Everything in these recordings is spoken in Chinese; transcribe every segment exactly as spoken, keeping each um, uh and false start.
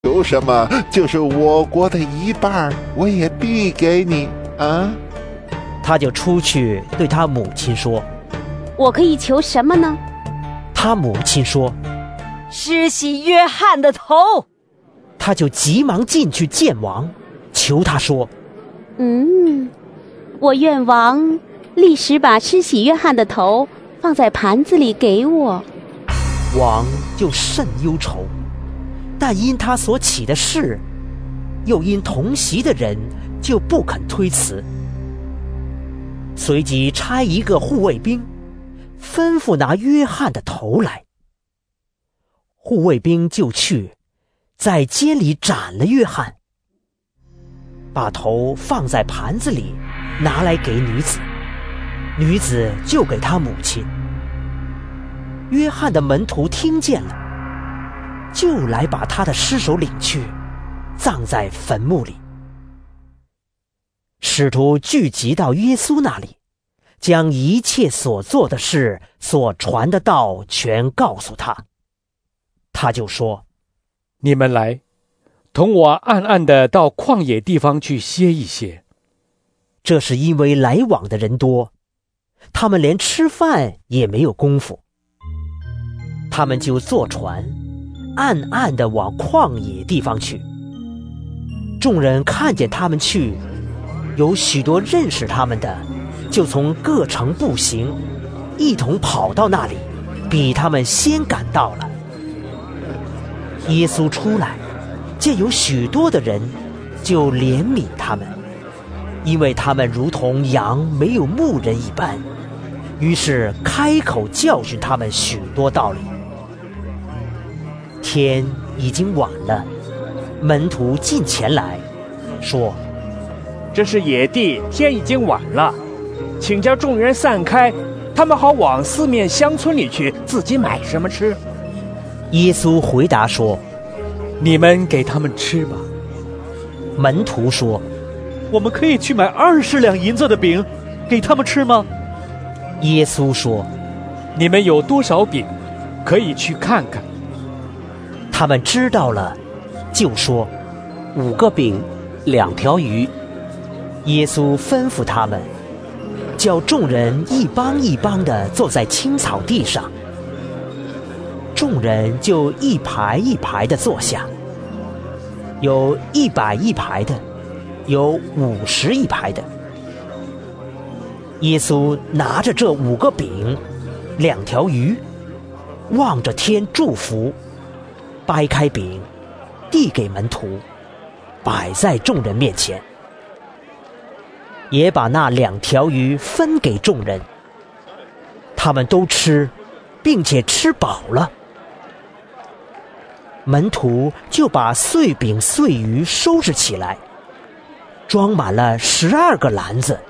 有什么就是我国的一半，我也必给你啊。 他就出去对他母亲说： 我可以求什么呢？ 他母亲说： 施洗约翰的头。 他就急忙进去见王，求他说： 嗯，我愿王立时把施洗约翰的头放在盘子里给我。 王就甚忧愁，但因他所起的事，又因同席的人，就不肯推辞。随即差一个护卫兵，吩咐拿约翰的头来。护卫兵就去，在监里斩了约翰，把头放在盘子里，拿来给女子，女子就给她母亲。约翰的门徒听见了，就来把他的尸首领去，葬在坟墓里。使徒聚集到耶稣那里，将一切所做的事、所传的道全告诉他。他就说： 你们来，同我暗暗地到旷野地方去歇一歇。 这是因为来往的人多，他们连吃饭也没有功夫。他们就坐船，暗暗地往旷野地方去。众人看见他们去，有许多认识他们的，就从各城步行，一同跑到那里，比他们先赶到了。耶稣出来，见有许多的人，就怜悯他们，因为他们如同羊没有牧人一般，于是开口教训他们许多道理。天已经晚了，门徒进前来说： 这是野地，天已经晚了，请叫众人散开，他们好往四面乡村里去，自己买什么吃。 耶稣回答说： 你们给他们吃吧。 门徒说： 我们可以去买二十两银子的饼，给他们吃吗？ 耶稣说： 你们有多少饼，可以去看看。 他们知道了，就说： 五个饼，两条鱼。 耶稣吩咐他们，叫众人一帮一帮地坐在青草地上。众人就一排一排地坐下，有一百一排的，有五十一排的。耶稣拿着这五个饼，两条鱼，望着天祝福，掰开饼，递给门徒，摆在众人面前，也把那两条鱼分给众人。他们都吃，并且吃饱了。门徒就把碎饼碎鱼收拾起来，装满了十二个篮子。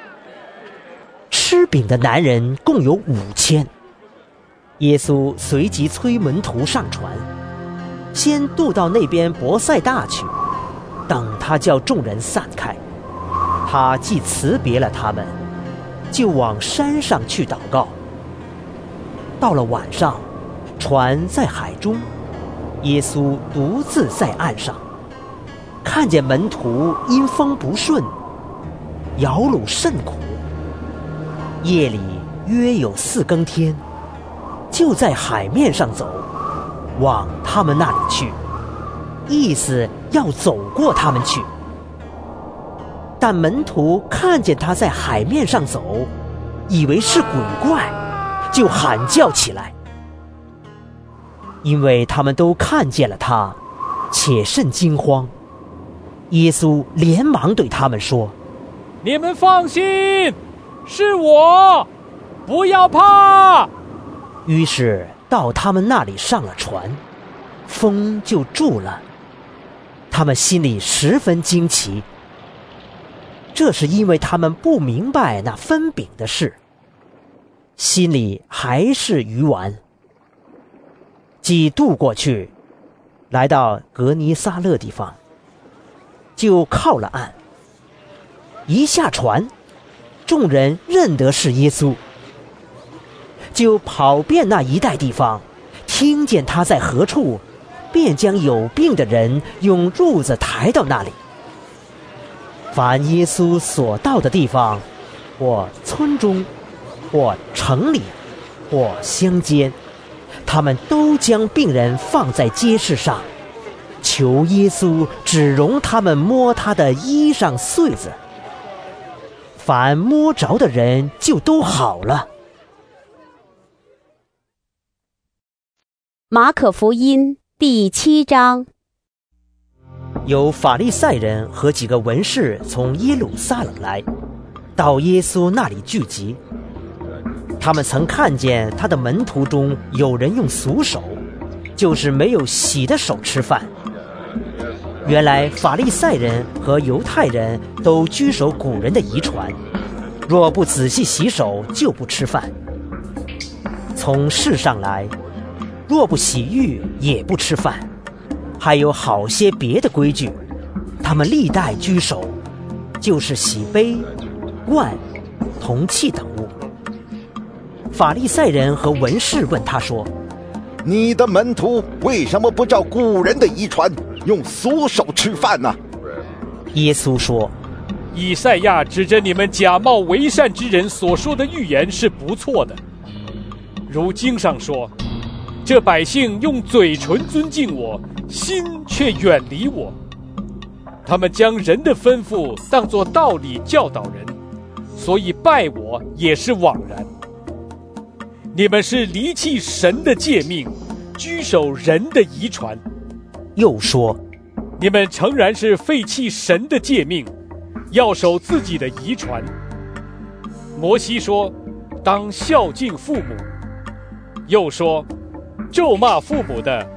吃饼的男人共有五千。耶稣随即催门徒上船，先渡到那边伯赛大去，等他叫众人散开。他既辞别了他们，就往山上去祷告。到了晚上，船在海中，耶稣独自在岸上，看见门徒因风不顺，摇橹甚苦。夜里约有四更天，就在海面上走，往他们那里去，意思要走过他们去。但门徒看见他在海面上走，以为是鬼怪，就喊叫起来。因为他们都看见了他，且甚惊慌。耶稣连忙对他们说： 你们放心，是我，不要怕。 于是到他们那里上了船，风就住了。他们心里十分惊奇，这是因为他们不明白那分饼的事，心里还是愚顽。既渡过去，来到格尼撒勒地方，就靠了岸。一下船，众人认得是耶稣，就跑遍那一带地方，听见他在何处， 便将有病的人用褥子抬到那里。凡耶稣所到的地方，或村中，或城里，或乡间，他们都将病人放在街市上，求耶稣只容他们摸他的衣裳穗子。凡摸着的人就都好了。 马可福音第七章。 有法利赛人和几个文士从耶路撒冷来，到耶稣那里聚集。他们曾看见他的门徒中有人用俗手，就是没有洗的手吃饭。原来法利赛人和犹太人都居守古人的遗传，若不仔细洗手就不吃饭。从世上来，若不洗浴也不吃饭。还有好些别的规矩，他们历代居守，就是洗杯、罐、铜器等物。法利赛人和文士问他说： 你的门徒为什么不照古人的遗传，用俗手吃饭呢？ 耶稣说： 以赛亚指着你们假冒为善之人所说的预言是不错的。如经上说，这百姓用嘴唇尊敬我，心却远离我。他们将人的吩咐当作道理教导人，所以拜我也是枉然。你们是离弃神的诫命，居守人的遗传。 又说： 你们诚然是废弃神的诫命，要守自己的遗传。摩西说，当孝敬父母。又说，咒骂父母的